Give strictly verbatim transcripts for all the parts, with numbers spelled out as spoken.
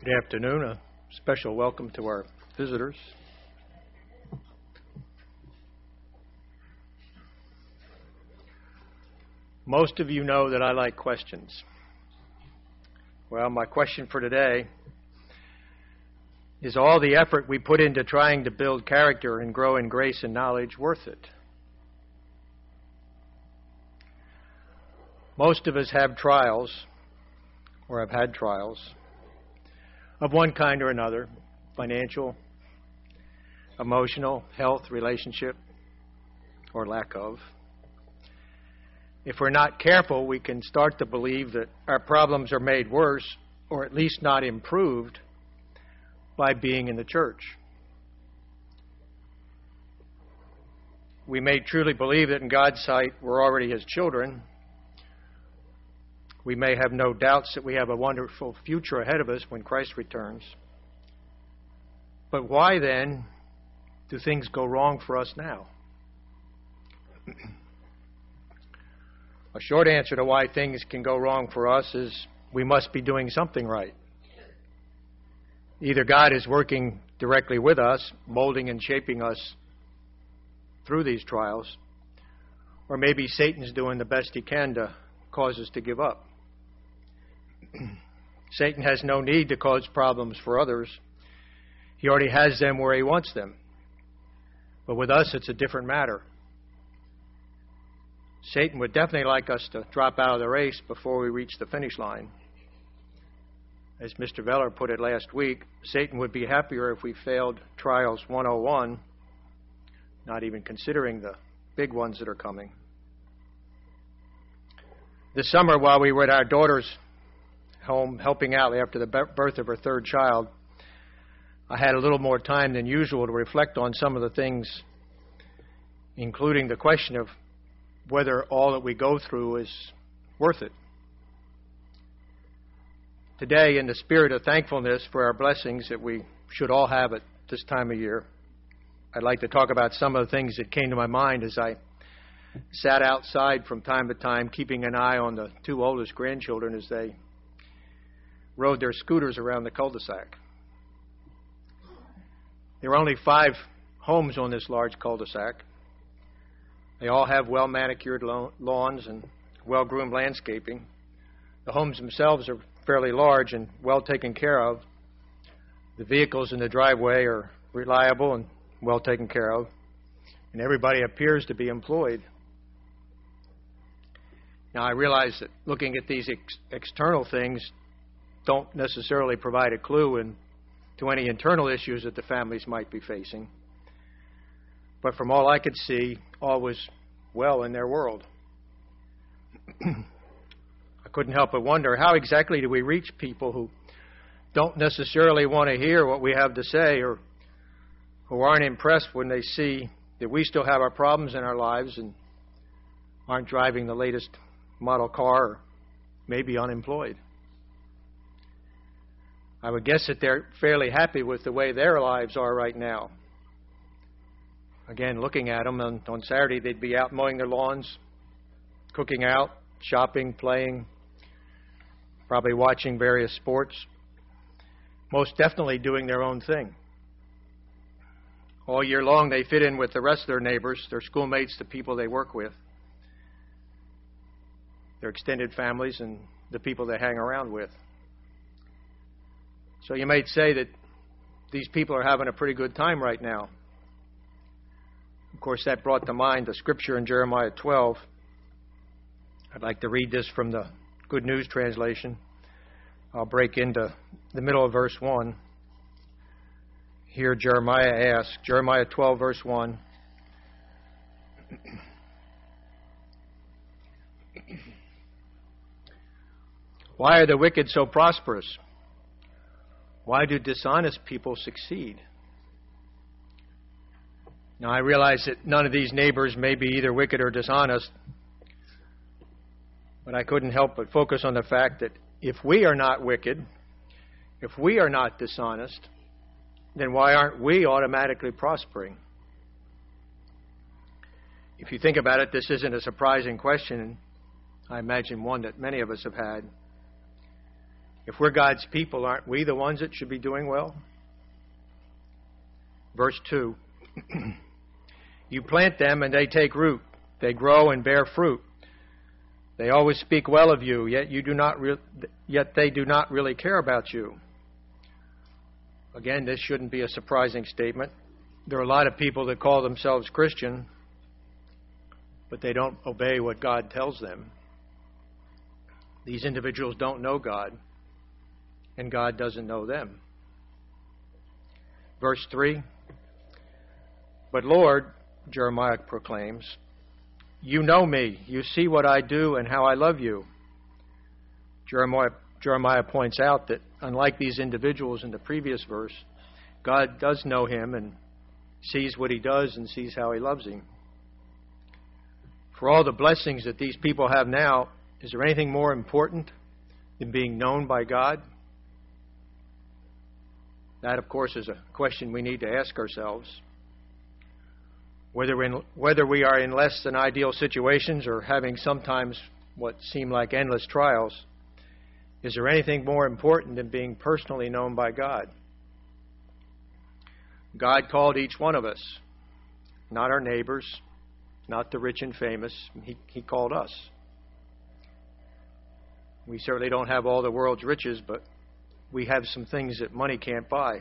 Good afternoon. A special welcome to our visitors. Most of you know that I like questions. Well, my question for today is, all the effort we put into trying to build character and grow in grace and knowledge worth it? Most of us have trials, or have had trials, of one kind or another: financial, emotional, health, relationship, or lack of. If we're not careful, we can start to believe that our problems are made worse, or at least not improved, by being in the church. We may truly believe that in God's sight we're already His children. We may have no doubts that we have a wonderful future ahead of us when Christ returns. But why then do things go wrong for us now? A short answer to why things can go wrong for us is we must be doing something right. Either God is working directly with us, molding and shaping us through these trials, or maybe Satan's doing the best he can to cause us to give up. Satan has no need to cause problems for others. He already has them where he wants them. But with us, it's a different matter. Satan would definitely like us to drop out of the race before we reach the finish line. As Mister Veller put it last week, Satan would be happier if we failed trials one oh one, not even considering the big ones that are coming. This summer, while we were at our daughter's home helping out after the birth of her third child, I had a little more time than usual to reflect on some of the things, including the question of whether all that we go through is worth it. Today, in the spirit of thankfulness for our blessings that we should all have at this time of year, I'd like to talk about some of the things that came to my mind as I sat outside from time to time, keeping an eye on the two oldest grandchildren as they rode their scooters around the cul-de-sac. There were only five homes on this large cul-de-sac. They all have well-manicured lawns and well-groomed landscaping. The homes themselves are fairly large and well taken care of. The vehicles in the driveway are reliable and well taken care of. And everybody appears to be employed. Now, I realize that looking at these ex- external things don't necessarily provide a clue in, to any internal issues that the families might be facing. But from all I could see, all was well in their world. I couldn't help but wonder, how exactly do we reach people who don't necessarily want to hear what we have to say, or who aren't impressed when they see that we still have our problems in our lives and aren't driving the latest model car, or maybe unemployed? I would guess that they're fairly happy with the way their lives are right now. Again, looking at them, on, on Saturday they'd be out mowing their lawns, cooking out, shopping, playing, probably watching various sports, most definitely doing their own thing. All year long they fit in with the rest of their neighbors, their schoolmates, the people they work with, their extended families, and the people they hang around with. So you might say that these people are having a pretty good time right now. Of course, that brought to mind the scripture in Jeremiah twelve. I'd like to read this from the Good News Translation. I'll break into the middle of verse one. Here Jeremiah asks, Jeremiah twelve, verse one. Why are the wicked so prosperous? Why do dishonest people succeed? Now, I realize that none of these neighbors may be either wicked or dishonest, but I couldn't help but focus on the fact that if we are not wicked, if we are not dishonest, then why aren't we automatically prospering? If you think about it, this isn't a surprising question. I imagine one that many of us have had. If we're God's people, aren't we the ones that should be doing well? Verse two. You plant them and they take root. They grow and bear fruit. They always speak well of you, yet you do not re- yet they do not really care about you. Again, this shouldn't be a surprising statement. There are a lot of people that call themselves Christian, but they don't obey what God tells them. These individuals don't know God, and God doesn't know them. Verse three. But Lord, Jeremiah proclaims, you know me. You see what I do and how I love you. Jeremiah, Jeremiah points out that unlike these individuals in the previous verse, God does know him and sees what he does and sees how he loves him. For all the blessings that these people have now, is there anything more important than being known by God? That, of course, is a question we need to ask ourselves. Whether, in, whether we are in less than ideal situations or having sometimes what seem like endless trials, is there anything more important than being personally known by God? God called each one of us, not our neighbors, not the rich and famous. He, he called us. We certainly don't have all the world's riches, but we have some things that money can't buy.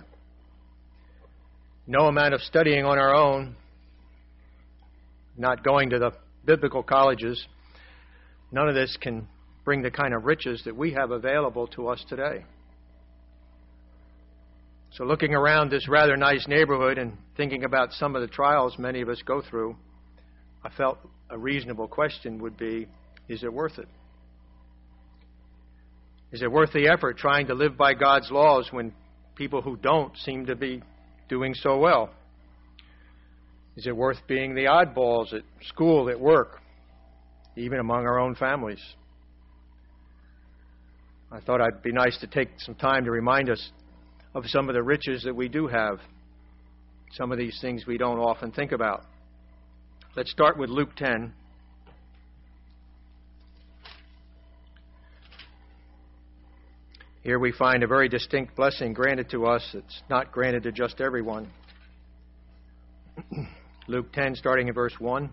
No amount of studying on our own, not going to the biblical colleges, none of this can bring the kind of riches that we have available to us today. So looking around this rather nice neighborhood and thinking about some of the trials many of us go through, I felt a reasonable question would be, is it worth it? Is it worth the effort trying to live by God's laws when people who don't seem to be doing so well? Is it worth being the oddballs at school, at work, even among our own families? I thought it'd be nice to take some time to remind us of some of the riches that we do have, some of these things we don't often think about. Let's start with Luke ten. Here we find a very distinct blessing granted to us. It's not granted to just everyone. Luke ten, starting in verse one.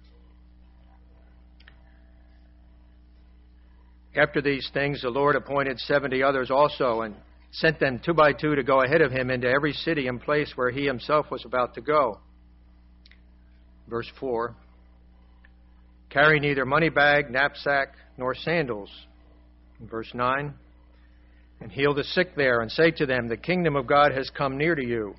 After these things, the Lord appointed seventy others also, and sent them two by two to go ahead of him into every city and place where he himself was about to go. Verse four. Carry neither money bag, knapsack, nor sandals. Verse nine. And heal the sick there, and say to them, the kingdom of God has come near to you.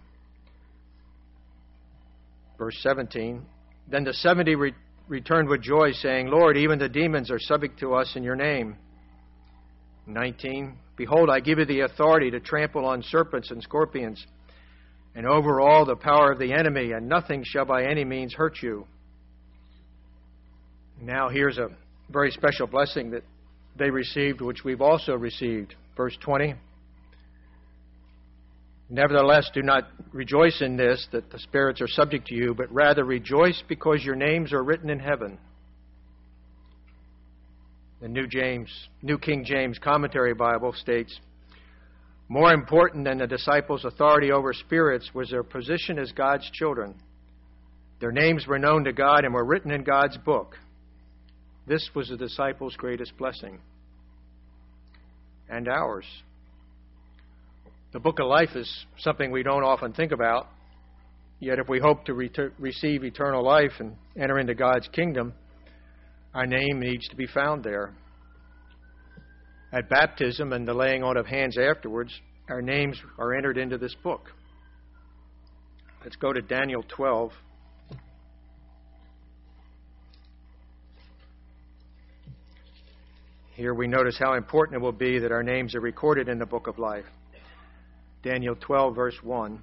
Verse seventeen. Then the seventy re- returned with joy, saying, Lord, even the demons are subject to us in your name. nineteen. Behold, I give you the authority to trample on serpents and scorpions, and over all the power of the enemy, and nothing shall by any means hurt you. Now here's a very special blessing that they received, which we've also received. Verse twenty. Nevertheless, do not rejoice in this, that the spirits are subject to you, but rather rejoice because your names are written in heaven. The New James, New King James Commentary Bible states, more important than the disciples' authority over spirits was their position as God's children. Their names were known to God and were written in God's book. This was the disciples' greatest blessing. And ours. The book of life is something we don't often think about. Yet if we hope to re- receive eternal life and enter into God's kingdom, our name needs to be found there. At baptism and the laying on of hands afterwards, our names are entered into this book. Let's go to Daniel twelve. Here we notice how important it will be that our names are recorded in the book of life. Daniel twelve, verse one.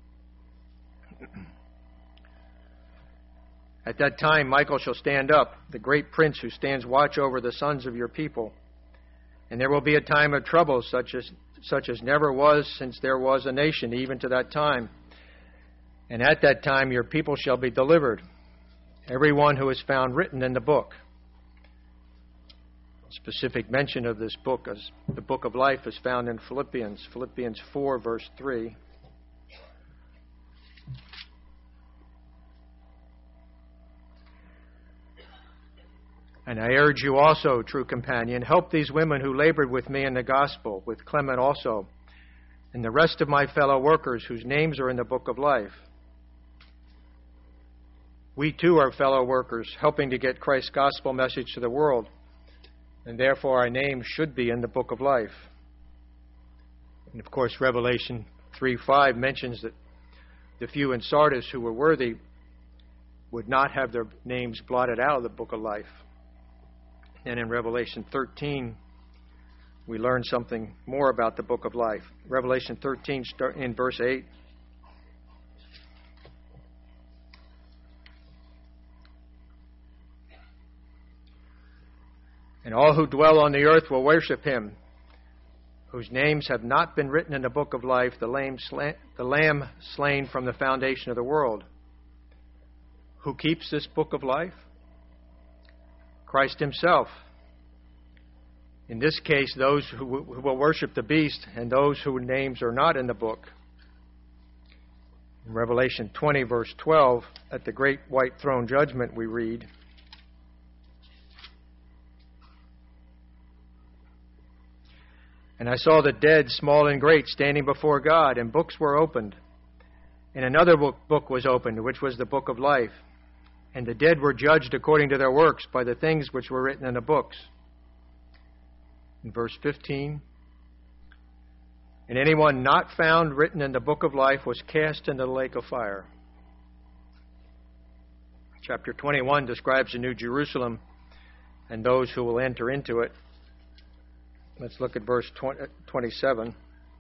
At that time, Michael shall stand up, the great prince who stands watch over the sons of your people. And there will be a time of trouble such as, such as never was since there was a nation, even to that time. And at that time your people shall be delivered, every one who is found written in the book. Specific mention of this book as the book of life is found in Philippians, Philippians four, verse three. And I urge you also, true companion, help these women who labored with me in the gospel, with Clement also, and the rest of my fellow workers whose names are in the book of life. We too are fellow workers, helping to get Christ's gospel message to the world, and therefore our names should be in the book of life. And of course, Revelation three five mentions that the few in Sardis who were worthy would not have their names blotted out of the book of life. And in Revelation thirteen, we learn something more about the book of life. Revelation thirteen, start in verse eight. And all who dwell on the earth will worship him, whose names have not been written in the book of life, the lamb, sla- the lamb slain from the foundation of the world. Who keeps this book of life? Christ himself. In this case, those who, w- who will worship the beast and those whose names are not in the book. In Revelation twenty, verse twelve, at the great white throne judgment, we read, And I saw the dead, small and great, standing before God, and books were opened. And another book, book was opened, which was the book of life. And the dead were judged according to their works by the things which were written in the books. In verse fifteen, and anyone not found written in the book of life was cast into the lake of fire. Chapter twenty-one describes the New Jerusalem and those who will enter into it. Let's look at verse twenty-seven.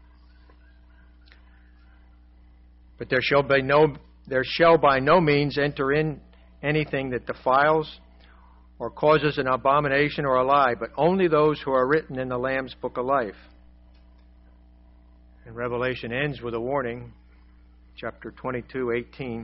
But there shall be no, there shall by no means enter in anything that defiles or causes an abomination or a lie, but only those who are written in the Lamb's book of life. And Revelation ends with a warning, chapter twenty-two, eighteen.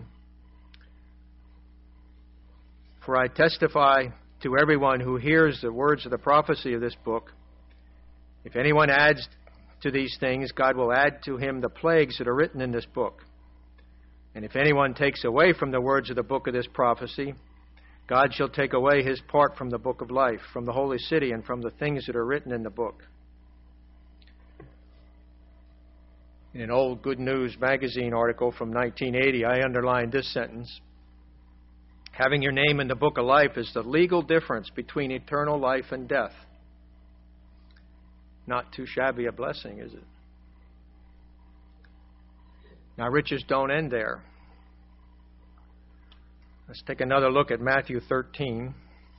For I testify to everyone who hears the words of the prophecy of this book, if anyone adds to these things, God will add to him the plagues that are written in this book. And if anyone takes away from the words of the book of this prophecy, God shall take away his part from the book of life, from the holy city, and from the things that are written in the book. In an old Good News magazine article from nineteen eighty, I underlined this sentence. Having your name in the book of life is the legal difference between eternal life and death. Not too shabby a blessing, is it? Now, riches don't end there. Let's take another look at Matthew thirteen.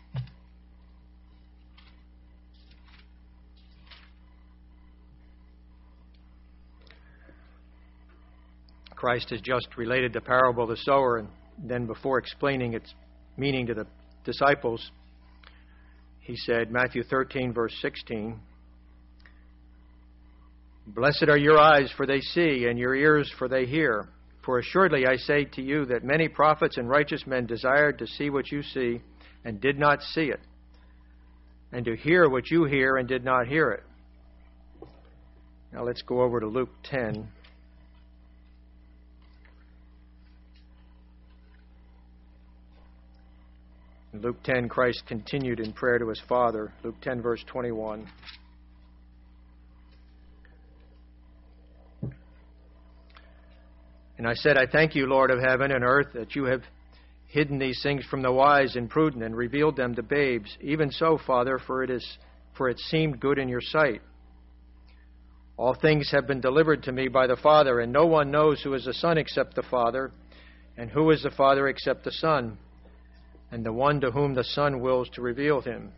Christ has just related the parable of the sower, and then before explaining its meaning to the disciples, he said, Matthew thirteen, verse sixteen, Blessed are your eyes, for they see, and your ears, for they hear. For assuredly I say to you that many prophets and righteous men desired to see what you see, and did not see it, and to hear what you hear, and did not hear it. Now let's go over to Luke ten. In Luke ten, Christ continued in prayer to his Father. Luke ten, verse twenty-one. And I said, I thank you, Lord of heaven and earth, that you have hidden these things from the wise and prudent and revealed them to babes. Even so, Father, for it is for it seemed good in your sight. All things have been delivered to me by the Father, and no one knows who is the Son except the Father, and who is the Father except the Son, and the one to whom the Son wills to reveal him.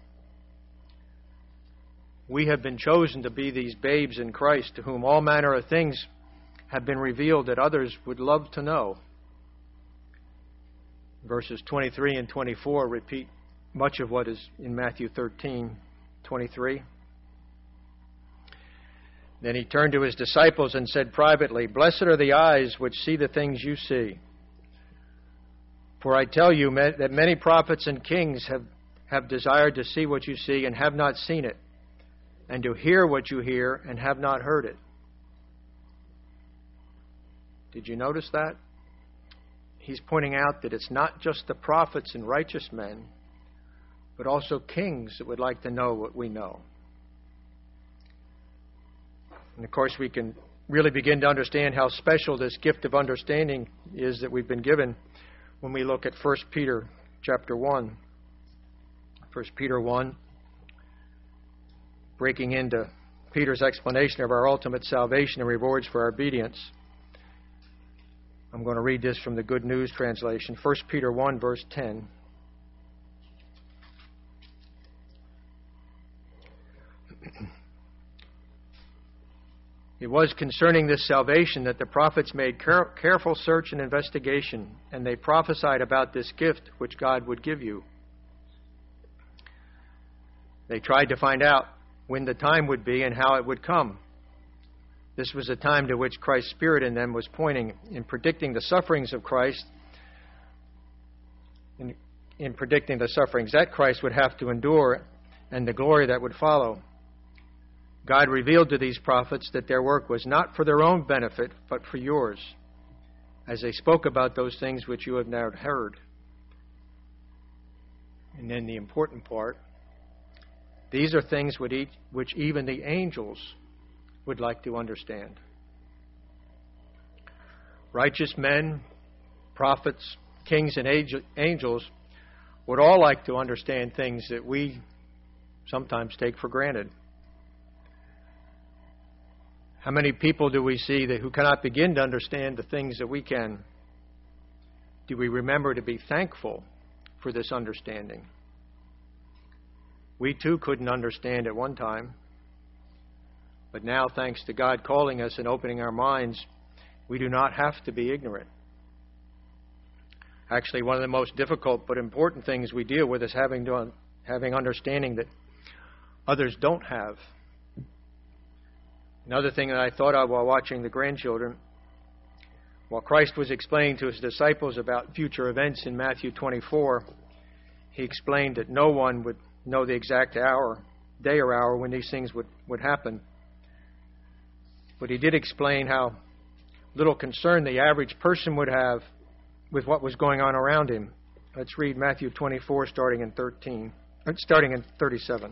We have been chosen to be these babes in Christ, to whom all manner of things have been revealed that others would love to know. Verses twenty-three and twenty-four repeat much of what is in Matthew thirteen, twenty-three. Then he turned to his disciples and said privately, Blessed are the eyes which see the things you see. For I tell you that many prophets and kings have have desired to see what you see and have not seen it, and to hear what you hear and have not heard it. Did you notice that? He's pointing out that it's not just the prophets and righteous men, but also kings that would like to know what we know. And of course, we can really begin to understand how special this gift of understanding is that we've been given when we look at First Peter chapter one. First Peter one, breaking into Peter's explanation of our ultimate salvation and rewards for our obedience. I'm going to read this from the Good News translation. First Peter one, verse ten. It was concerning this salvation that the prophets made care- careful search and investigation, and they prophesied about this gift which God would give you. They tried to find out when the time would be and how it would come. This was a time to which Christ's Spirit in them was pointing in predicting the sufferings of Christ, in, in predicting the sufferings that Christ would have to endure and the glory that would follow. God revealed to these prophets that their work was not for their own benefit, but for yours, as they spoke about those things which you have now heard. And then the important part, these are things which even the angels would like to understand. Righteous men, prophets, kings, and angels would all like to understand things that we sometimes take for granted. How many people do we see that who cannot begin to understand the things that we can? Do we remember to be thankful for this understanding? We too couldn't understand at one time. But now, thanks to God calling us and opening our minds, we do not have to be ignorant. Actually, one of the most difficult but important things we deal with is having to, having understanding that others don't have. Another thing that I thought of while watching the grandchildren, while Christ was explaining to his disciples about future events in Matthew twenty-four, he explained that no one would know the exact hour, day or hour when these things would, would happen. But he did explain how little concern the average person would have with what was going on around him. Let's read Matthew twenty-four, starting in thirteen, starting in thirty-seven.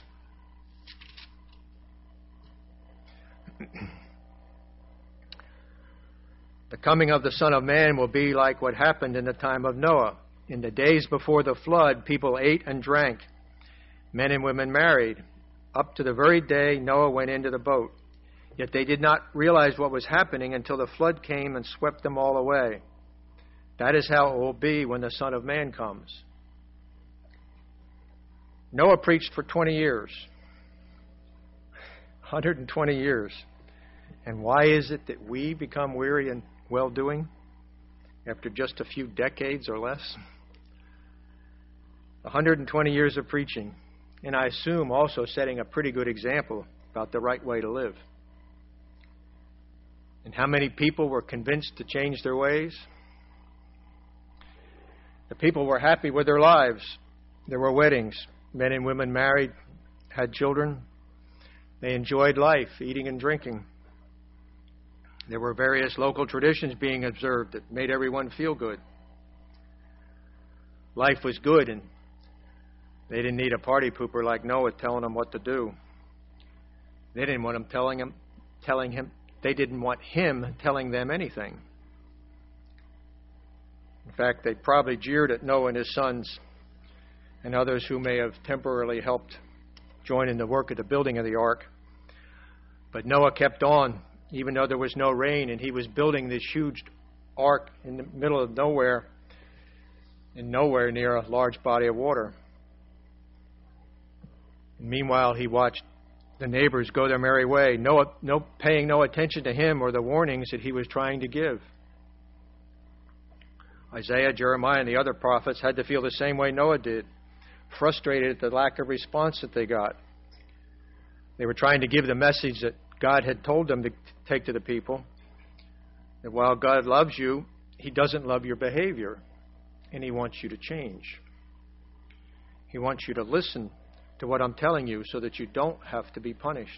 The coming of the Son of Man will be like what happened in the time of Noah. In the days before the flood, people ate and drank. Men and women married. Up to the very day Noah went into the boat. Yet they did not realize what was happening until the flood came and swept them all away. That is how it will be when the Son of Man comes. Noah preached for twenty years. one hundred twenty years. And why is it that we become weary in well-doing after just a few decades or less? one hundred twenty years of preaching, and I assume also setting a pretty good example about the right way to live. And how many people were convinced to change their ways? The people were happy with their lives. There were weddings. Men and women married, had children. They enjoyed life, eating and drinking. There were various local traditions being observed that made everyone feel good. Life was good, and they didn't need a party pooper like Noah telling them what to do. They didn't want him telling him, telling him. They didn't want him telling them anything. In fact, they probably jeered at Noah and his sons and others who may have temporarily helped join in the work of the building of the ark. But Noah kept on, even though there was no rain, and he was building this huge ark in the middle of nowhere, and nowhere near a large body of water. And meanwhile, he watched the neighbors go their merry way, no, no, paying no attention to him or the warnings that he was trying to give. Isaiah, Jeremiah, and the other prophets had to feel the same way Noah did, frustrated at the lack of response that they got. They were trying to give the message that God had told them to take to the people, that while God loves you, He doesn't love your behavior, and He wants you to change. He wants you to listen to what I'm telling you so that you don't have to be punished.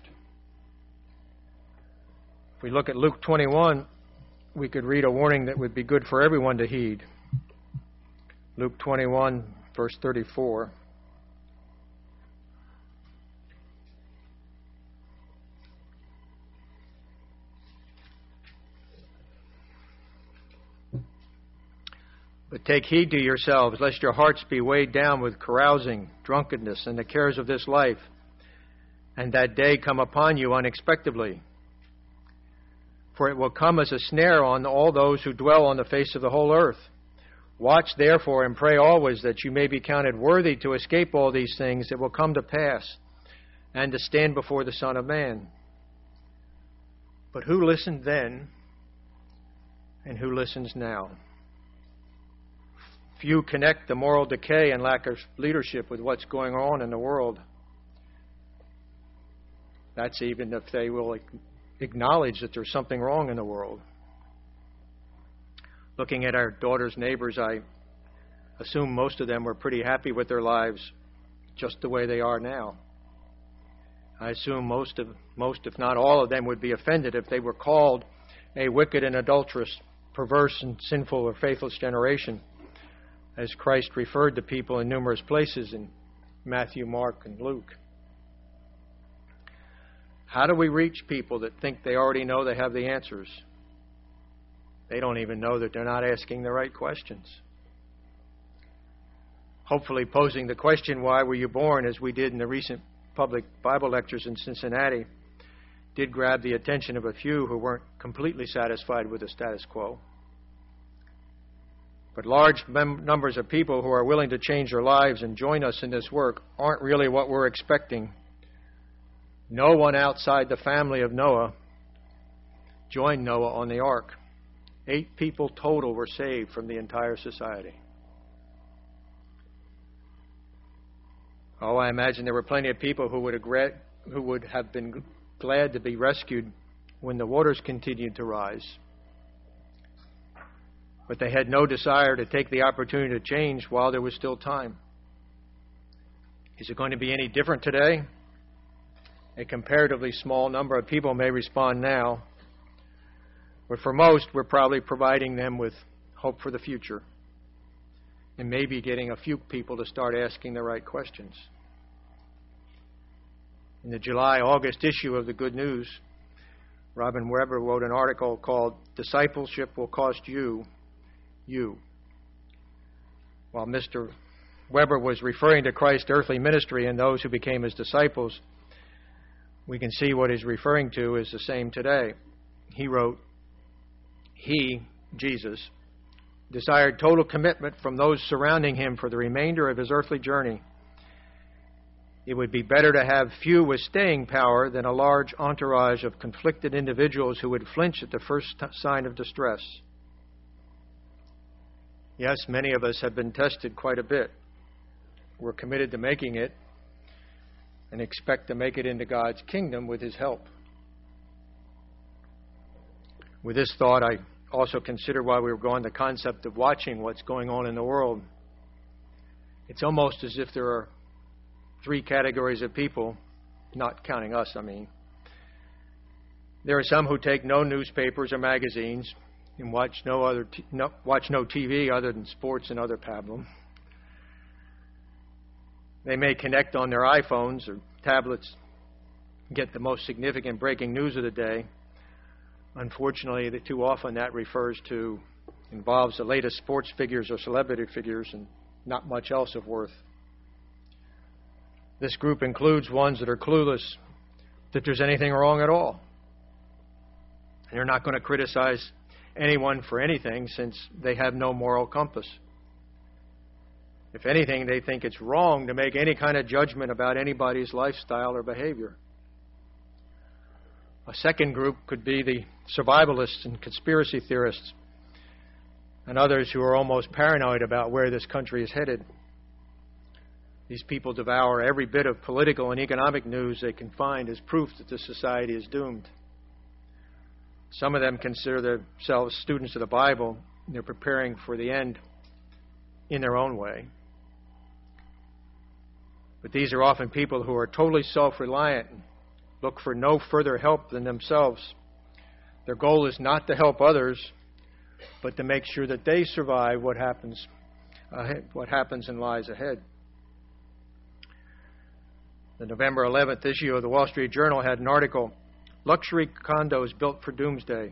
If we look at Luke twenty-one, we could read a warning that would be good for everyone to heed. Luke twenty-one, verse thirty-four. But take heed to yourselves, lest your hearts be weighed down with carousing, drunkenness, and the cares of this life, and that day come upon you unexpectedly. For it will come as a snare on all those who dwell on the face of the whole earth. Watch therefore and pray always that you may be counted worthy to escape all these things that will come to pass, and to stand before the Son of Man. But who listened then, and who listens now? Few connect the moral decay and lack of leadership with what's going on in the world. That's even if they will acknowledge that there's something wrong in the world. Looking at our daughter's neighbors, I assume most of them were pretty happy with their lives just the way they are now. I assume most of, most, if not all of them, would be offended if they were called a wicked and adulterous, perverse and sinful or faithless generation, as Christ referred to people in numerous places in Matthew, Mark, and Luke. How do we reach people that think they already know they have the answers? They don't even know that they're not asking the right questions. Hopefully posing the question, why were you born, as we did in the recent public Bible lectures in Cincinnati, did grab the attention of a few who weren't completely satisfied with the status quo. But large mem- numbers of people who are willing to change their lives and join us in this work aren't really what we're expecting. No one outside the family of Noah joined Noah on the ark. Eight people total were saved from the entire society. Oh, I imagine there were plenty of people who would have, who would have been glad to be rescued when the waters continued to rise. But they had no desire to take the opportunity to change while there was still time. Is it going to be any different today? A comparatively small number of people may respond now, but for most, we're probably providing them with hope for the future and maybe getting a few people to start asking the right questions. In the July-August issue of the Good News, Robin Weber wrote an article called "Discipleship Will Cost You, You." While Mister Weber was referring to Christ's earthly ministry and those who became his disciples, we can see what he's referring to is the same today. He wrote, He, Jesus, desired total commitment from those surrounding him for the remainder of his earthly journey. It would be better to have few with staying power than a large entourage of conflicted individuals who would flinch at the first t- sign of distress. Yes, many of us have been tested quite a bit. We're committed to making it and expect to make it into God's kingdom with his help. With this thought, I also consider while we were going the concept of watching what's going on in the world. It's almost as if there are three categories of people, not counting us, I mean. There are some who take no newspapers or magazines and watch no other t- no, watch no T V other than sports and other pablum. They may connect on their iPhones or tablets and get the most significant breaking news of the day. Unfortunately, too often that refers to, involves the latest sports figures or celebrity figures and not much else of worth. This group includes ones that are clueless that there's anything wrong at all. And they're not going to criticize anyone for anything since they have no moral compass. If anything, they think it's wrong to make any kind of judgment about anybody's lifestyle or behavior. A second group could be the survivalists and conspiracy theorists, and others who are almost paranoid about where this country is headed. These people devour every bit of political and economic news they can find as proof that the society is doomed. Some of them consider themselves students of the Bible, and they're preparing for the end in their own way. But these are often people who are totally self-reliant and look for no further help than themselves. Their goal is not to help others, but to make sure that they survive what happens, ahead, what happens and lies ahead. The November eleventh issue of the Wall Street Journal had an article, "Luxury Condos Built for Doomsday."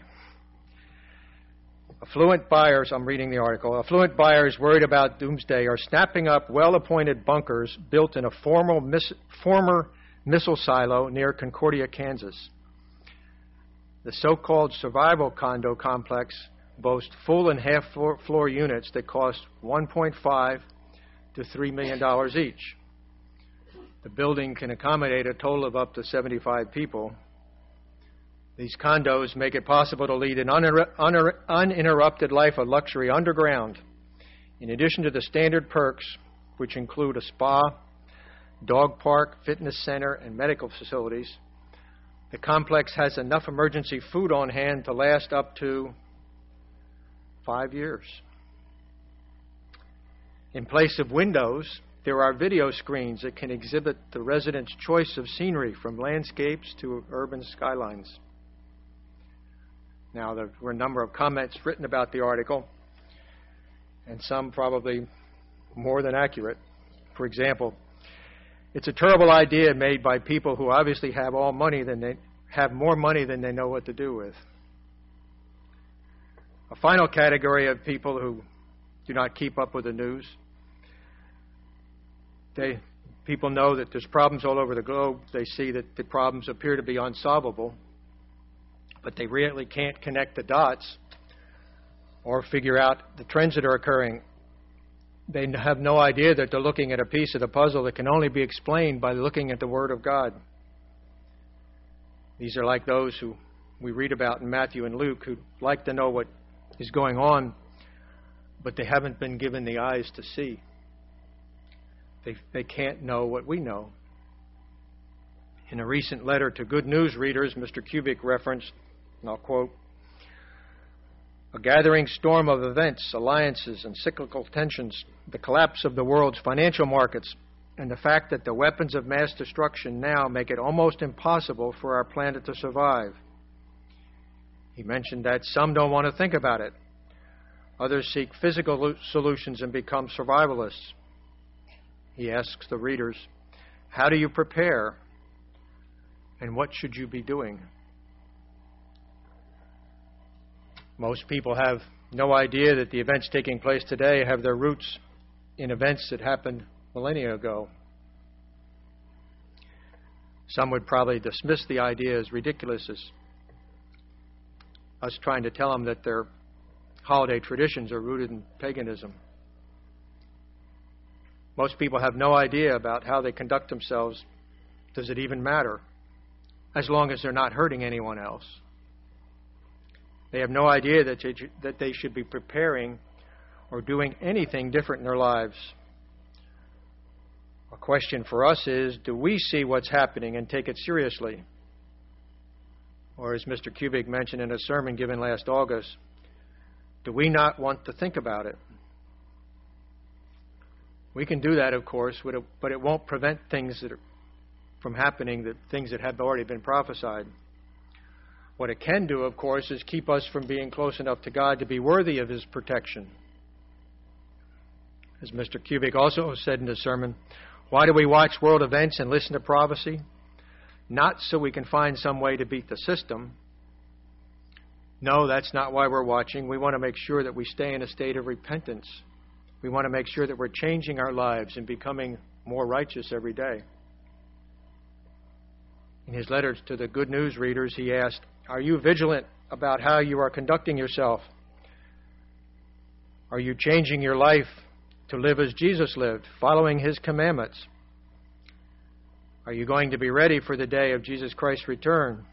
Affluent buyers, I'm reading the article, affluent buyers worried about doomsday are snapping up well-appointed bunkers built in a formal miss, former missile silo near Concordia, Kansas. The so-called survival condo complex boasts full and half-floor floor units that cost one point five to three million dollars each. The building can accommodate a total of up to seventy-five people. These condos make it possible to lead an uninter- uninter- uninterrupted life of luxury underground. In addition to the standard perks, which include a spa, dog park, fitness center, and medical facilities, the complex has enough emergency food on hand to last up to five years. In place of windows, there are video screens that can exhibit the residents' choice of scenery from landscapes to urban skylines. Now, there were a number of comments written about the article, and some probably more than accurate. For example, it's a terrible idea made by people who obviously have all money than they have more money than they know what to do with. A final category of people who do not keep up with the news. They people know that there's problems all over the globe. They see that the problems appear to be unsolvable, but they really can't connect the dots or figure out the trends that are occurring. They have no idea that they're looking at a piece of the puzzle that can only be explained by looking at the Word of God. These are like those who we read about in Matthew and Luke who like to know what is going on, but they haven't been given the eyes to see. They, they can't know what we know. In a recent letter to Good News readers, Mister Kubik referenced, and I'll quote, "A gathering storm of events, alliances, and cyclical tensions, the collapse of the world's financial markets, and the fact that the weapons of mass destruction now make it almost impossible for our planet to survive." He mentioned that some don't want to think about it. Others seek physical solutions and become survivalists. He asks the readers, how do you prepare, and what should you be doing? Most people have no idea that the events taking place today have their roots in events that happened millennia ago. Some would probably dismiss the idea as ridiculous, as us trying to tell them that their holiday traditions are rooted in paganism. Most people have no idea about how they conduct themselves. Does it even matter? As long as they're not hurting anyone else. They have no idea that they, that they should be preparing or doing anything different in their lives. A question for us is, do we see what's happening and take it seriously? Or as Mister Kubik mentioned in a sermon given last August, do we not want to think about it? We can do that, of course, but it won't prevent things that are from happening, that things that have already been prophesied. What it can do, of course, is keep us from being close enough to God to be worthy of His protection. As Mister Kubik also said in his sermon, why do we watch world events and listen to prophecy? Not so we can find some way to beat the system. No, that's not why we're watching. We want to make sure that we stay in a state of repentance. We want to make sure that we're changing our lives and becoming more righteous every day. In his letters to the Good News readers, he asked, are you vigilant about how you are conducting yourself? Are you changing your life to live as Jesus lived, following His commandments? Are you going to be ready for the day of Jesus Christ's return?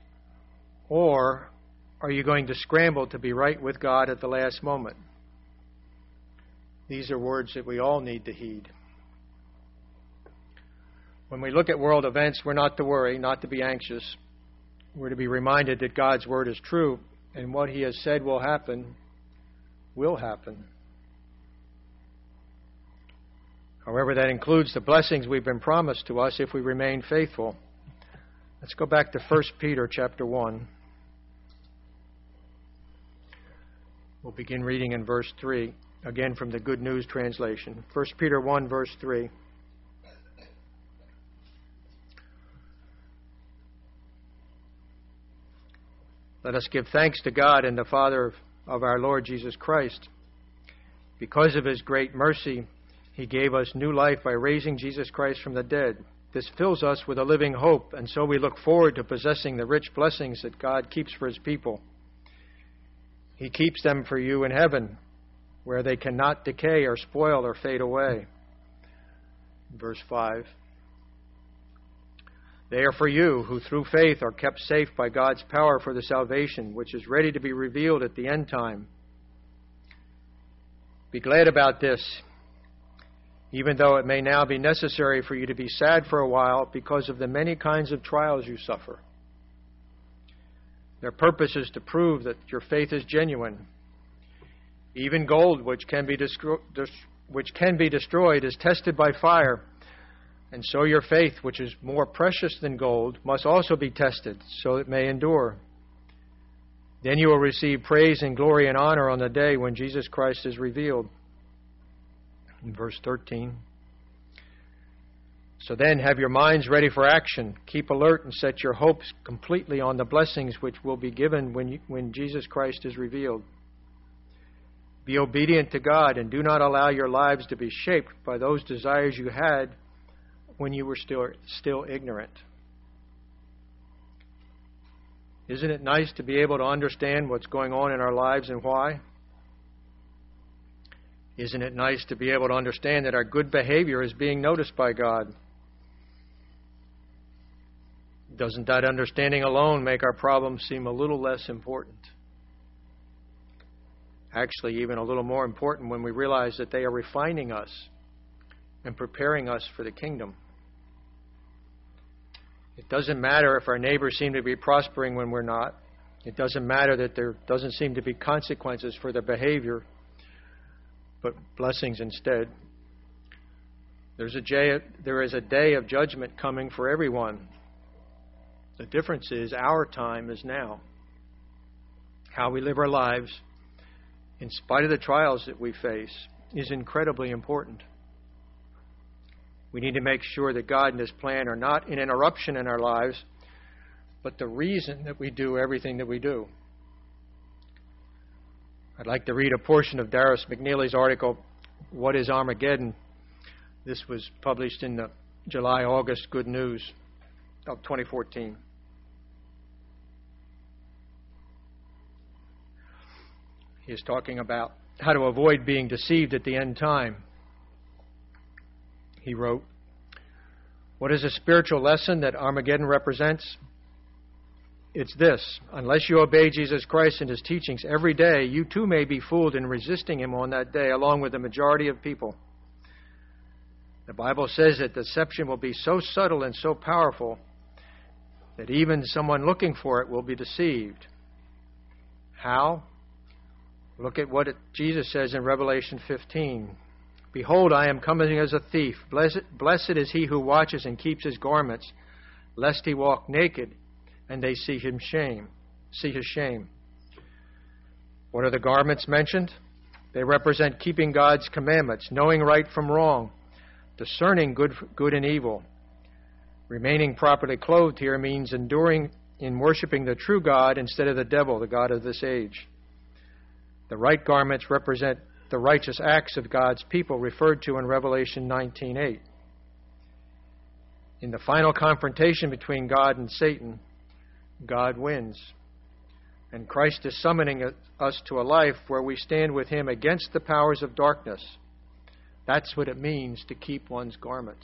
Or are you going to scramble to be right with God at the last moment? These are words that we all need to heed. When we look at world events, we're not to worry, not to be anxious. We're to be reminded that God's Word is true, and what He has said will happen, will happen. However, that includes the blessings we've been promised to us if we remain faithful. Let's go back to First Peter chapter one. We'll begin reading in verse three, again from the Good News translation. First Peter one, verse three. Let us give thanks to God and the Father of our Lord Jesus Christ. Because of His great mercy, He gave us new life by raising Jesus Christ from the dead. This fills us with a living hope, and so we look forward to possessing the rich blessings that God keeps for His people. He keeps them for you in heaven, where they cannot decay or spoil or fade away. Verse five. They are for you, who through faith are kept safe by God's power for the salvation, which is ready to be revealed at the end time. Be glad about this, even though it may now be necessary for you to be sad for a while because of the many kinds of trials you suffer. Their purpose is to prove that your faith is genuine. Even gold, which can be destro- which can be destroyed, is tested by fire. And so your faith, which is more precious than gold, must also be tested, so it may endure. Then you will receive praise and glory and honor on the day when Jesus Christ is revealed. In verse thirteen. So then, have your minds ready for action. Keep alert and set your hopes completely on the blessings which will be given when, you, when Jesus Christ is revealed. Be obedient to God and do not allow your lives to be shaped by those desires you had when you were still, still ignorant. Isn't it nice to be able to understand what's going on in our lives and why? Isn't it nice to be able to understand that our good behavior is being noticed by God? Doesn't that understanding alone make our problems seem a little less important? Actually, even a little more important when we realize that they are refining us and preparing us for the kingdom. It doesn't matter if our neighbors seem to be prospering when we're not. It doesn't matter that there doesn't seem to be consequences for their behavior, but blessings instead. There's a day, there is a day of judgment coming for everyone. The difference is our time is now. How we live our lives, in spite of the trials that we face, is incredibly important. We need to make sure that God and His plan are not an interruption in our lives, but the reason that we do everything that we do. I'd like to read a portion of Darius McNeely's article, What is Armageddon? This was published in the July-August Good News of twenty fourteen. He is talking about how to avoid being deceived at the end time. He wrote, what is a spiritual lesson that Armageddon represents? It's this: unless you obey Jesus Christ and His teachings every day, you too may be fooled in resisting Him on that day, along with the majority of people. The Bible says that deception will be so subtle and so powerful that even someone looking for it will be deceived. How? Look at what it, Jesus says in Revelation fifteen. Behold, I am coming as a thief. Blessed, blessed is he who watches and keeps his garments, lest he walk naked and they see him shame, see his shame. What are the garments mentioned? They represent keeping God's commandments, knowing right from wrong, discerning good, good and evil. Remaining properly clothed here means enduring in worshiping the true God instead of the devil, the god of this age. The right garments represent the righteous acts of God's people referred to in Revelation nineteen eight. In the final confrontation between God and Satan, God wins. And Christ is summoning us to a life where we stand with Him against the powers of darkness. That's what it means to keep one's garments.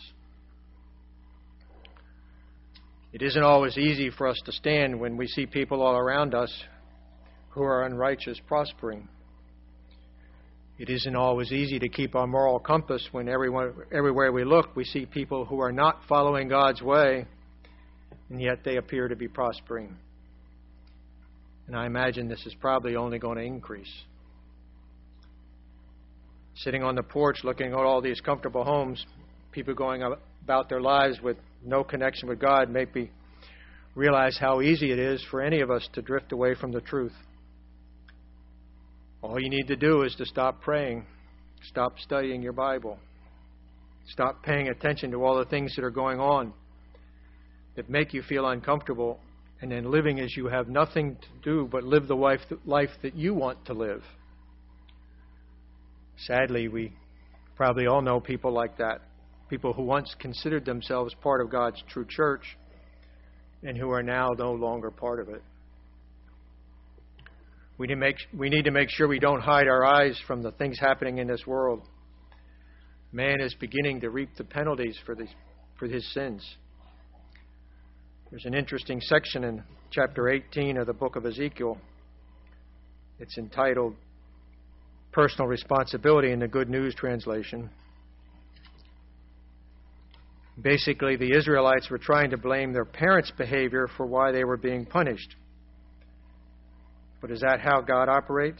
It isn't always easy for us to stand when we see people all around us who are unrighteous prospering. It isn't always easy to keep our moral compass when everyone, everywhere we look we see people who are not following God's way, and yet they appear to be prospering. And I imagine this is probably only going to increase. Sitting on the porch looking at all these comfortable homes, people going about their lives with no connection with God, make me realize how easy it is for any of us to drift away from the truth. All you need to do is to stop praying, stop studying your Bible, stop paying attention to all the things that are going on that make you feel uncomfortable, and then living as you have nothing to do but live the life, life that you want to live. Sadly, we probably all know people like that, people who once considered themselves part of God's true church and who are now no longer part of it. We need to make, we need to make sure we don't hide our eyes from the things happening in this world. Man is beginning to reap the penalties for, these, for his sins. There's an interesting section in chapter eighteen of the book of Ezekiel. It's entitled Personal Responsibility in the Good News Translation. Basically, the Israelites were trying to blame their parents' behavior for why they were being punished. But is that how God operates?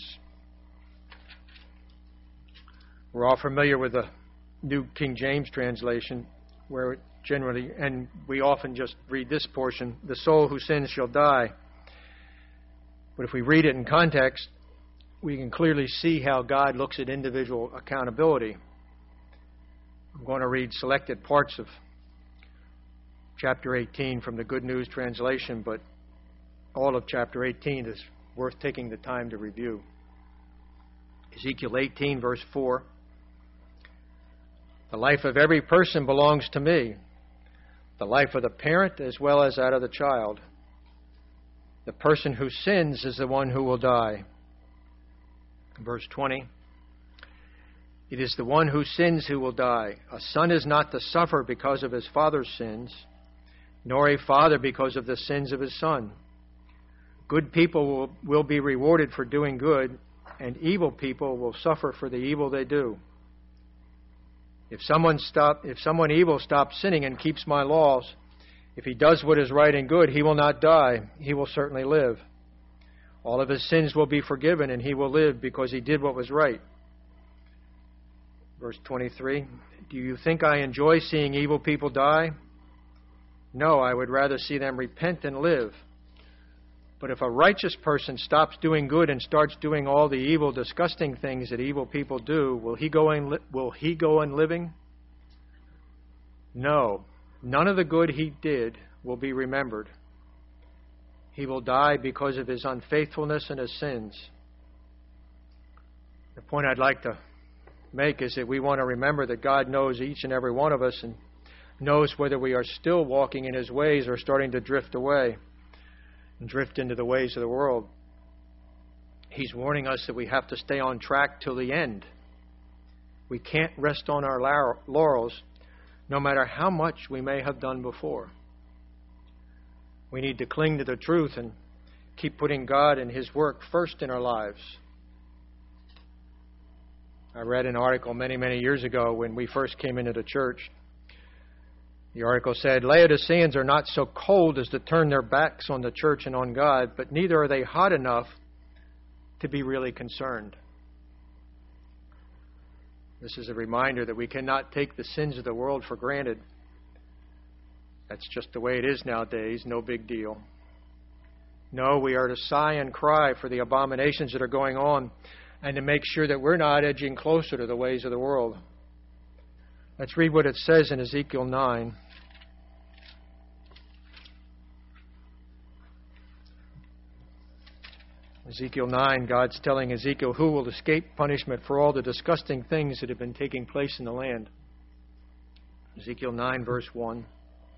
We're all familiar with the New King James translation, where it generally, and we often just read this portion, the soul who sins shall die. But if we read it in context, we can clearly see how God looks at individual accountability. I'm going to read selected parts of chapter eighteen from the Good News translation, but all of chapter eighteen is worth taking the time to review. Ezekiel eighteen, verse four. The life of every person belongs to me, the life of the parent as well as that of the child. The person who sins is the one who will die. Verse twenty. It is the one who sins who will die. A son is not to suffer because of his father's sins, nor a father because of the sins of his son. Good people will, will be rewarded for doing good, and evil people will suffer for the evil they do. If someone stop, if someone evil stops sinning and keeps my laws, if he does what is right and good, he will not die. He will certainly live. All of his sins will be forgiven, and he will live because he did what was right. Verse twenty-three. Do you think I enjoy seeing evil people die? No, I would rather see them repent and live. But if a righteous person stops doing good and starts doing all the evil, disgusting things that evil people do, will he go on, will he go on living? No, none of the good he did will be remembered. He will die because of his unfaithfulness and his sins. The point I'd like to make is that we want to remember that God knows each and every one of us and knows whether we are still walking in his ways or starting to drift away and drift into the ways of the world. He's warning us that we have to stay on track till the end. We can't rest on our laurels, no matter how much we may have done before. We need to cling to the truth and keep putting God and his work first in our lives. I read an article many, many years ago when we first came into the church. The article said, Laodiceans are not so cold as to turn their backs on the church and on God, but neither are they hot enough to be really concerned. This is a reminder that we cannot take the sins of the world for granted. That's just the way it is nowadays, no big deal. No, we are to sigh and cry for the abominations that are going on and to make sure that we're not edging closer to the ways of the world. Let's read what it says in Ezekiel nine. Ezekiel nine, God's telling Ezekiel who will escape punishment for all the disgusting things that have been taking place in the land. Ezekiel nine, verse one.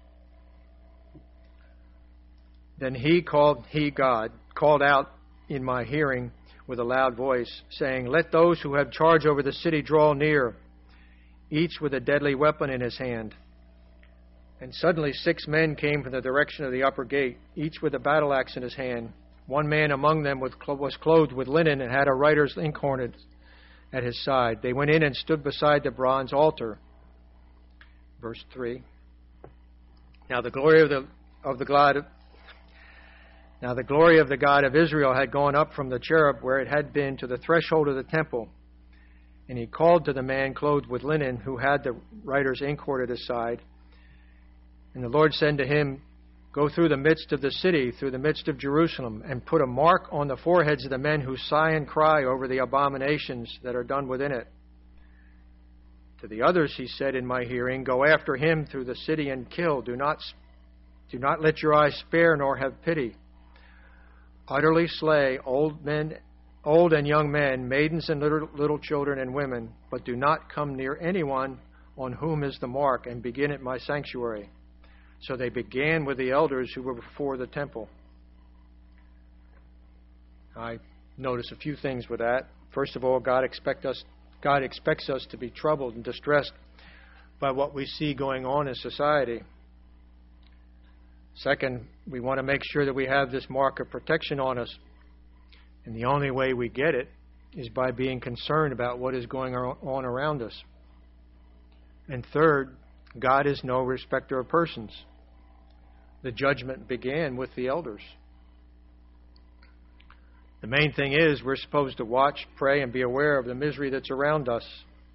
Then he called, he, God, called out in my hearing with a loud voice, saying, Let those who have charge over the city draw near, each with a deadly weapon in his hand. And suddenly six men came from the direction of the upper gate, each with a battle axe in his hand. One man among them was clothed with linen and had a writer's inkhorn at his side. They went in and stood beside the bronze altar. Verse three. Now the glory of the of the God Now the glory of the God of Israel had gone up from the cherub where it had been to the threshold of the temple. And he called to the man clothed with linen, who had the writer's inkward at his side. And the Lord said to him, Go through the midst of the city, through the midst of Jerusalem, and put a mark on the foreheads of the men who sigh and cry over the abominations that are done within it. To the others he said in my hearing, Go after him through the city and kill. Do not, do not let your eyes spare, nor have pity. Utterly slay old men, old and young men, maidens and little, little children and women, but do not come near anyone on whom is the mark, and begin at my sanctuary. So they began with the elders who were before the temple. I notice a few things with that. First of all, God expect us, God expects us to be troubled and distressed by what we see going on in society. Second, we want to make sure that we have this mark of protection on us. And the only way we get it is by being concerned about what is going on around us. And third, God is no respecter of persons. The judgment began with the elders. The main thing is we're supposed to watch, pray, and be aware of the misery that's around us.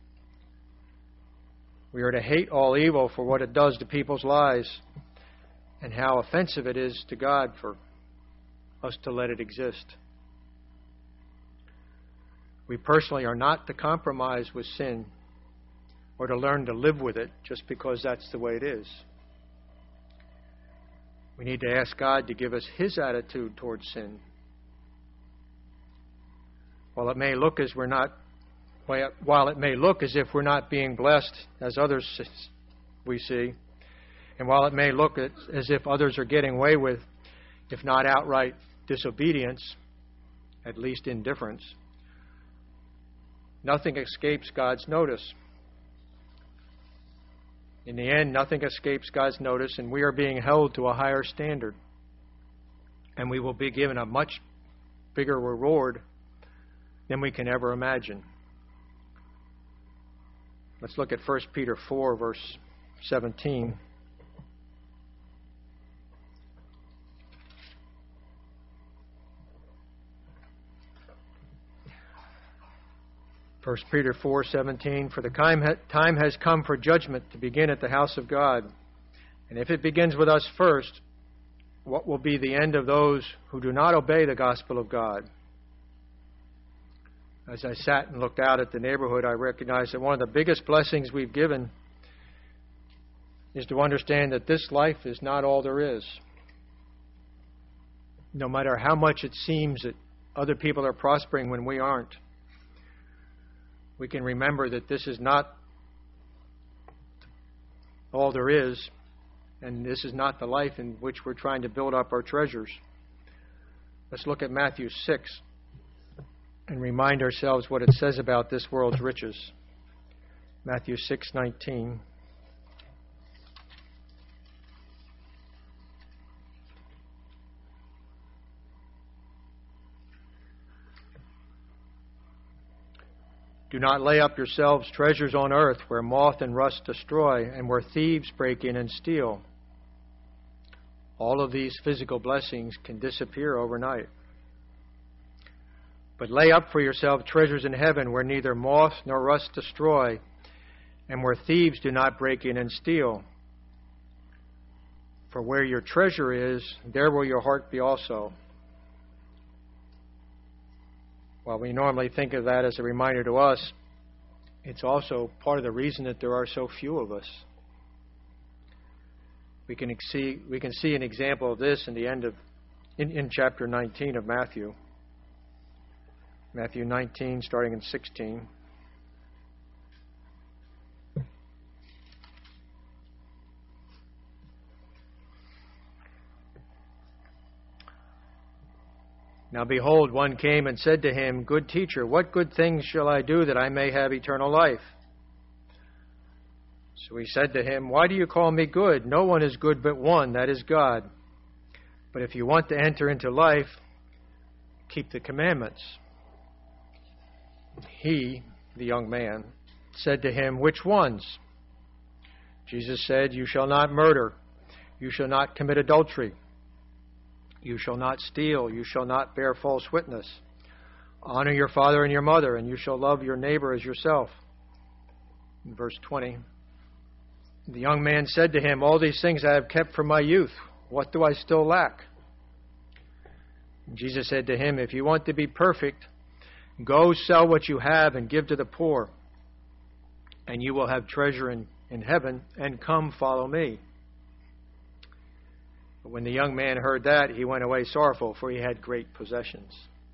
We are to hate all evil for what it does to people's lives and how offensive it is to God for us to let it exist. We personally are not to compromise with sin or to learn to live with it just because that's the way it is. We need to ask God to give us His attitude towards sin. While it may look as we're not, while it may look as if we're not being blessed as others we see, and while it may look as if others are getting away with, if not outright disobedience, at least indifference, nothing escapes God's notice. In the end, nothing escapes God's notice, and we are being held to a higher standard. And we will be given a much bigger reward than we can ever imagine. Let's look at First Peter four, verse seventeen. First Peter four seventeen, For the time has come for judgment to begin at the house of God. And if it begins with us first, what will be the end of those who do not obey the gospel of God? As I sat and looked out at the neighborhood, I recognized that one of the biggest blessings we've given is to understand that this life is not all there is. No matter how much it seems that other people are prospering when we aren't, we can remember that this is not all there is, and this is not the life in which we're trying to build up our treasures. Let's look at Matthew six and remind ourselves what it says about this world's riches. Matthew six nineteen. Do not lay up yourselves treasures on earth where moth and rust destroy and where thieves break in and steal. All of these physical blessings can disappear overnight. But lay up for yourself treasures in heaven where neither moth nor rust destroy and where thieves do not break in and steal. For where your treasure is, there will your heart be also. While we normally think of that as a reminder to us, it's also part of the reason that there are so few of us. We can see we can see an example of this in the end of in, in chapter nineteen of Matthew. Matthew nineteen, starting in sixteen. Now behold, one came and said to him, Good teacher, what good things shall I do that I may have eternal life? So he said to him, Why do you call me good? No one is good but one, that is God. But if you want to enter into life, keep the commandments. He, the young man, said to him, Which ones? Jesus said, You shall not murder. You shall not commit adultery. You shall not steal. You shall not bear false witness. Honor your father and your mother, and you shall love your neighbor as yourself. In verse twenty, the young man said to him, all these things I have kept from my youth. What do I still lack? And Jesus said to him, if you want to be perfect, go sell what you have and give to the poor, and you will have treasure in, in heaven, and come follow me. But when the young man heard that, he went away sorrowful, for he had great possessions.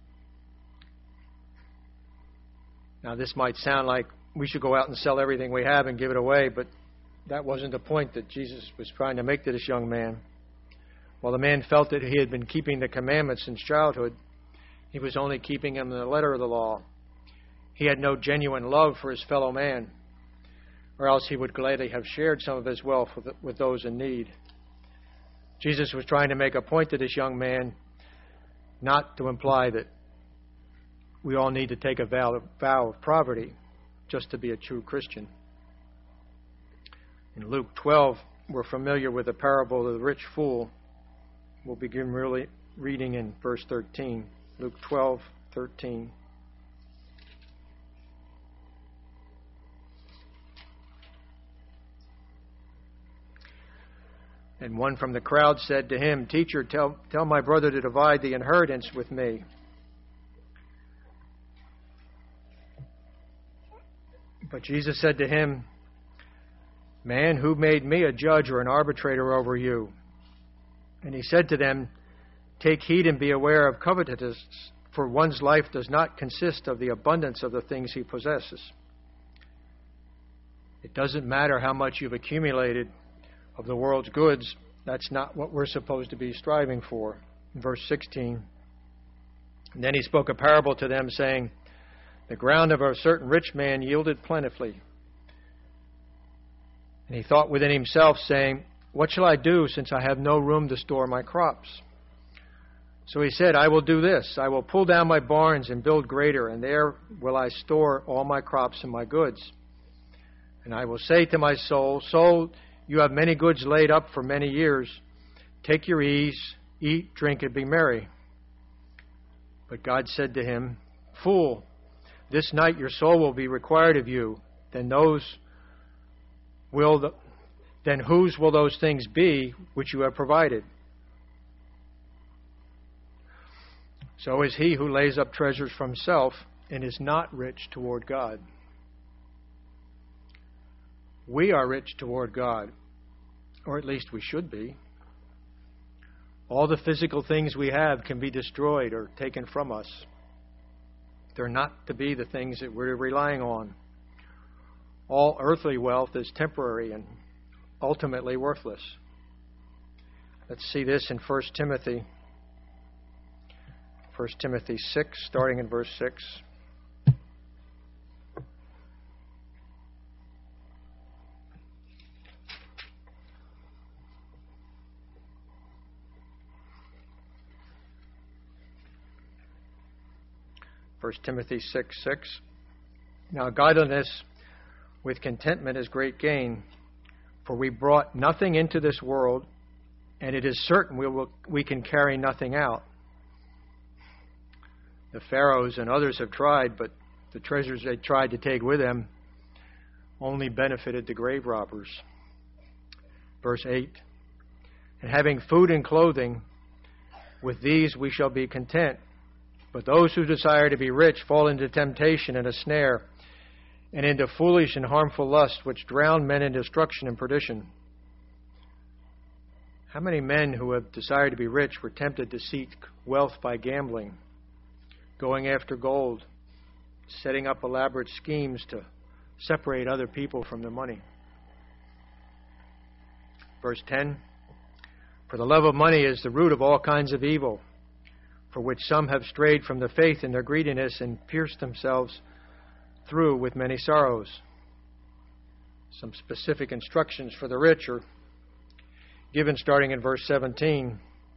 Now, this might sound like we should go out and sell everything we have and give it away, but that wasn't the point that Jesus was trying to make to this young man. While the man felt that he had been keeping the commandments since childhood, he was only keeping them in the letter of the law. He had no genuine love for his fellow man, or else he would gladly have shared some of his wealth with, with those in need. Jesus was trying to make a point to this young man, not to imply that we all need to take a vow, vow of poverty just to be a true Christian. In Luke twelve, we're familiar with the parable of the rich fool. We'll begin really reading in verse thirteen. Luke twelve, thirteen. And one from the crowd said to him, Teacher, tell, tell my brother to divide the inheritance with me. But Jesus said to him, Man, who made me a judge or an arbitrator over you? And he said to them, Take heed and be aware of covetousness, for one's life does not consist of the abundance of the things he possesses. It doesn't matter how much you've accumulated of the world's goods. That's not what we're supposed to be striving for. In verse sixteen, and then he spoke a parable to them, saying, The ground of a certain rich man yielded plentifully. And he thought within himself, saying, What shall I do, since I have no room to store my crops? So he said, I will do this. I will pull down my barns and build greater, and there will I store all my crops and my goods. And I will say to my soul, Soul, you have many goods laid up for many years. Take your ease, eat, drink, and be merry. But God said to him, Fool, this night your soul will be required of you. Then those will the, then whose will those things be which you have provided? So is he who lays up treasures for himself and is not rich toward God. We are rich toward God, or at least we should be. All the physical things we have can be destroyed or taken from us. They're not to be the things that we're relying on. All earthly wealth is temporary and ultimately worthless. Let's see this in First Timothy. First Timothy six, starting in verse six. First Timothy six, six. Now godliness with contentment is great gain, for we brought nothing into this world, and it is certain we will, we can carry nothing out. The Pharaohs and others have tried, but the treasures they tried to take with them only benefited the grave robbers. Verse eight. And having food and clothing, with these we shall be content. But those who desire to be rich fall into temptation and a snare, and into foolish and harmful lust, which drown men in destruction and perdition. How many men who have desired to be rich were tempted to seek wealth by gambling, going after gold, setting up elaborate schemes to separate other people from their money? Verse ten. For the love of money is the root of all kinds of evil, for which some have strayed from the faith in their greediness and pierced themselves through with many sorrows. Some specific instructions for the rich are given starting in verse seventeen.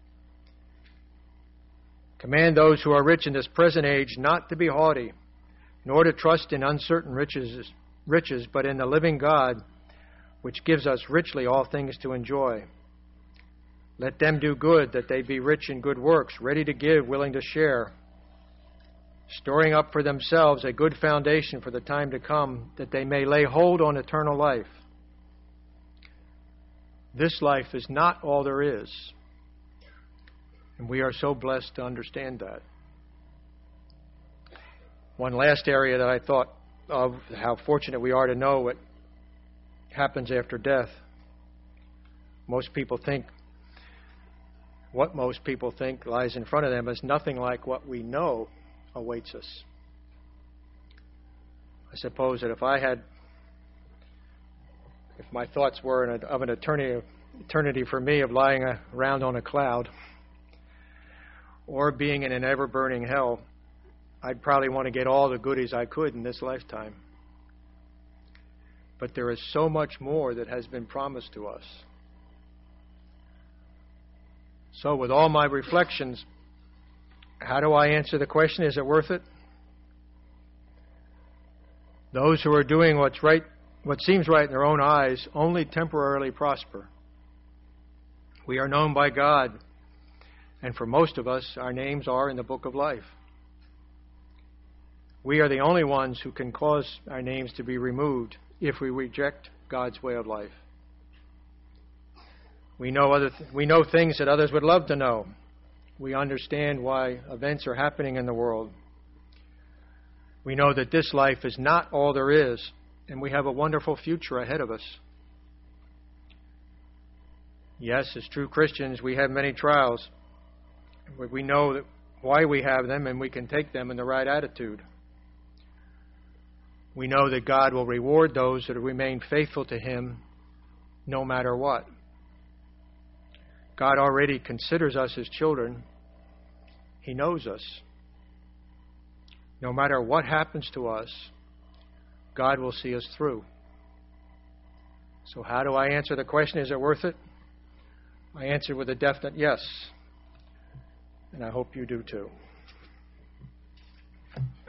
Command those who are rich in this present age not to be haughty, nor to trust in uncertain riches, riches, but in the living God, which gives us richly all things to enjoy. Let them do good, that they be rich in good works, ready to give, willing to share, storing up for themselves a good foundation for the time to come, that they may lay hold on eternal life. This life is not all there is, and we are so blessed to understand that. One last area that I thought of, how fortunate we are to know what happens after death. Most people think, what most people think lies in front of them is nothing like what we know awaits us. I suppose that if I had, if my thoughts were in a, of an eternity, eternity for me of lying around on a cloud or being in an ever-burning hell, I'd probably want to get all the goodies I could in this lifetime. But there is so much more that has been promised to us. So with all my reflections, how do I answer the question, is it worth it? Those who are doing what's right, what seems right in their own eyes, only temporarily prosper. We are known by God, and for most of us, our names are in the book of life. We are the only ones who can cause our names to be removed if we reject God's way of life. We know other th- we know things that others would love to know. We understand why events are happening in the world. We know that this life is not all there is, and we have a wonderful future ahead of us. Yes, as true Christians, we have many trials. But we know that why we have them, and we can take them in the right attitude. We know that God will reward those that remain faithful to Him no matter what. God already considers us His children. He knows us. No matter what happens to us, God will see us through. So how do I answer the question, is it worth it? I answer with a definite yes. And I hope you do too.